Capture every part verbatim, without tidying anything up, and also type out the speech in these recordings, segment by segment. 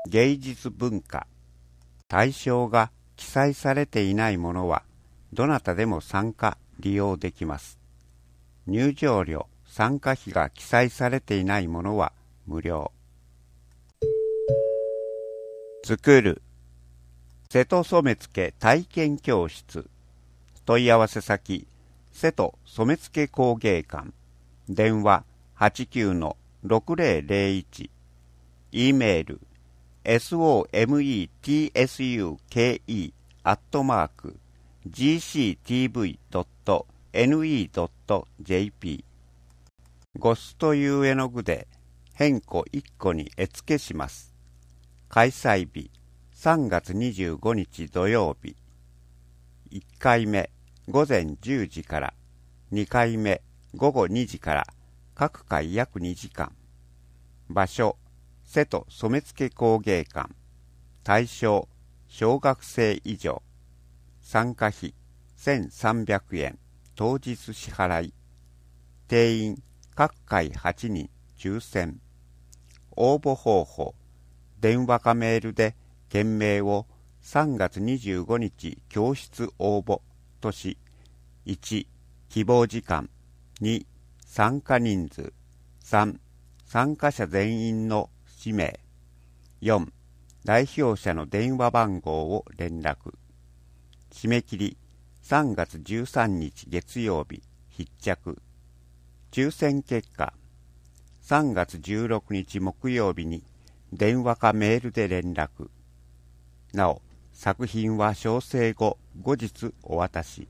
芸術文化。対象が記載されていないものはどなたでも参加利用できます。入場料、参加費が記載されていないものは無料。作る。瀬戸染付体験教室。問い合わせ先、瀬戸染付工芸館。電話 はちきゅうのろくぜろぜろいち。E メール sometsuke アットマーク gctv.ne.jp。 ゴスという絵の具で変更いっこに絵付けします。開催日さんがつにじゅうごにち土曜日。いっかいめごぜんじゅうじから、にかいめごごにじから、各回約にじかん。場所、瀬戸染付工芸館。対象、小学生以上。参加費せんさんびゃくえん、当日支払い。定員、各回はちにん、抽選。応募方法、電話かメールで件名をさんがつにじゅうごにち教室応募とし、いち、希望時間、に、参加人数、さん、参加者全員の氏名、よん、代表者の電話番号を連絡。締め切りさんがつじゅうさんにち月曜日、必着。抽選結果、さんがつじゅうろくにち木曜日に電話かメールで連絡。なお、作品は詳細後、後日お渡し。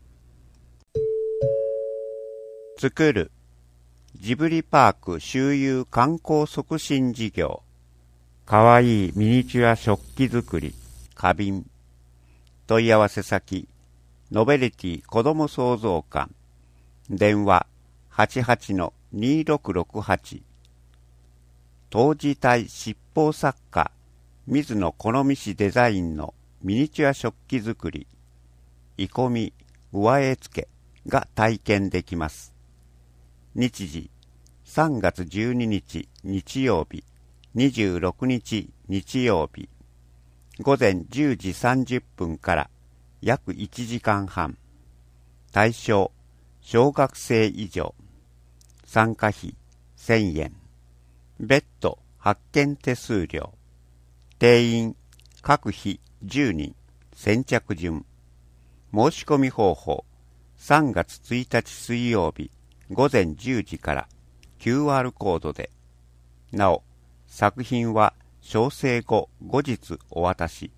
作る。ジブリパーク周遊観光促進事業。かわいいミニチュア食器作り、花瓶。問い合わせ先、ノベリティ子ども創造館。電話 はちはちのにろくろくはち。当時体執法作家、水野好美氏デザインのミニチュア食器作り、鋳込み、上絵付けが体験できます。日時、さんがつじゅうににち日曜日、にじゅうろくにち日曜日、ごぜんじゅうじさんじゅっぷんから約いちじかんはん。対象、小学生以上。参加費せんえん。別途発券手数料。定員、各日じゅうにん。先着順。申し込み方法、さんがつついたち水曜日、ごぜんじゅうじから キューアール コードで。なお、作品は詳細後後日お渡し。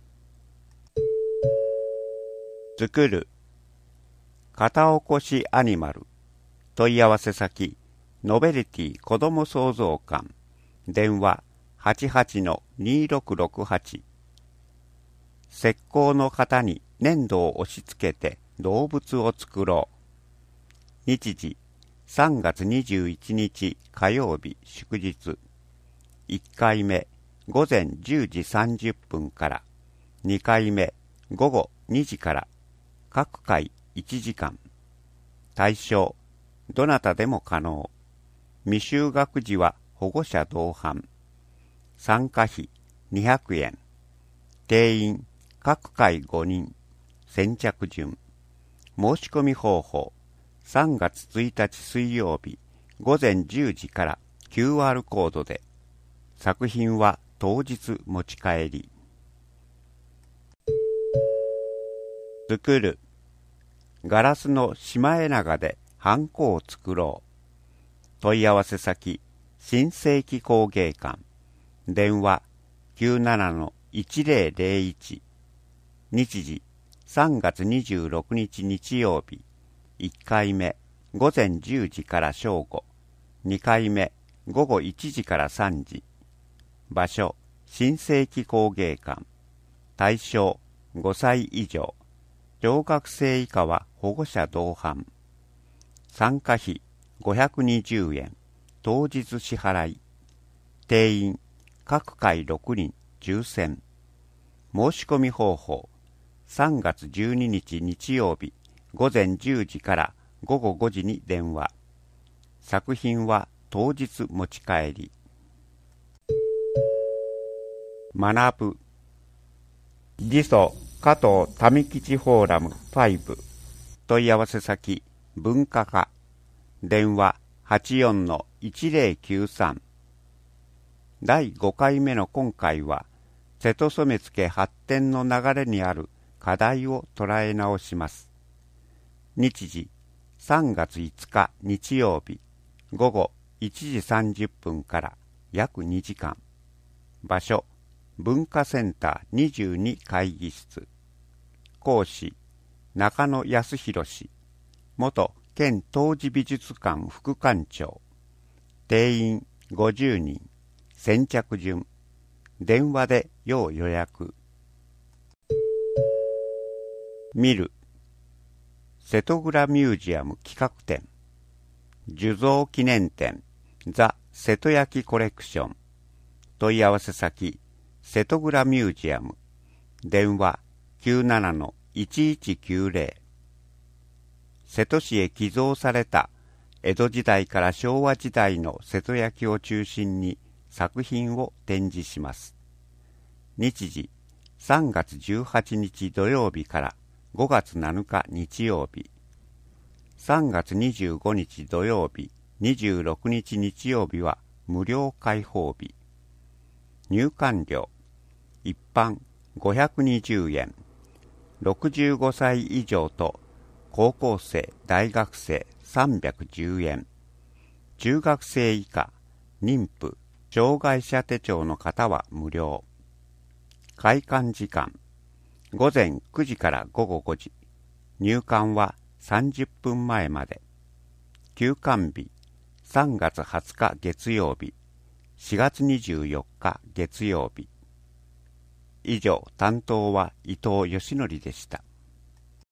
作る。肩起こしアニマル。問い合わせ先、ノベリティ子ども創造館。電話 はちはちのにろくろくはち。石膏の型に粘土を押し付けて動物を作ろう。日時、さんがつにじゅういちにち火曜日祝日。いっかいめごぜんじゅうじさんじゅっぷんから、にかいめごごにじから、各回いちじかん。対象、どなたでも可能。未就学児は保護者同伴。参加費にひゃくえん。定員、各回ごにん。先着順。申し込み方法、さんがつついたち水曜日、ごぜんじゅうじから キューアール コードで。作品は当日持ち帰り。作る。ガラスのシマエナガでハンコを作ろう。問い合わせ先、新世紀工芸館。電話 きゅうななのいちぜろぜろいち。日時、さんがつにじゅうろくにち日曜日。いっかいめごぜんじゅうじから正午。にかいめごごいちじからさんじ。場所、新世紀工芸館。対象、ごさい以上。小学生以下は保護者同伴。参加費ごひゃくにじゅうえん。当日支払い。定員、各回ろくにん。抽選。申し込み方法、さんがつじゅうににち日曜日、ごぜんじゅうじからごごごじに電話。作品は当日持ち帰り。 学ぶ。次祖加藤民吉フォーラムご。問い合わせ先文化課。電話 はちよんのいちぜろきゅうさん。だいごかいめの今回は、瀬戸染付発展の流れにある課題を捉え直します。日時さんがついつか日曜日午後いちじさんじゅっぷんから約にじかん。場所文化センターにじゅうに会議室。講師中野康弘氏、元県東寺美術館副館長。定員ごじゅうにん。先着順。電話で要予約。見る。瀬戸倉ミュージアム企画展。樹造記念展ザ・瀬戸焼コレクション。問い合わせ先瀬戸倉ミュージアム。電話 きゅうななのいちいちきゅうぜろ。瀬戸市へ寄贈された江戸時代から昭和時代の瀬戸焼を中心に作品を展示します。日時さんがつじゅうはちにち土曜日からごがつなのか日曜日。さんがつにじゅうごにち土曜日、にじゅうろくにち日曜日は無料開放日。入館料一般ごひゃくにじゅうえん。ろくじゅうごさい以上と高校生、大学生さんびゃくじゅうえん。中学生以下、妊婦、障害者手帳の方は無料。開館時間ごぜんくじからごごごじ。入館はさんじゅっぷんまえまで。休館日さんがつはつか月曜日、しがつにじゅうよっか月曜日。以上、担当は伊藤義則でした。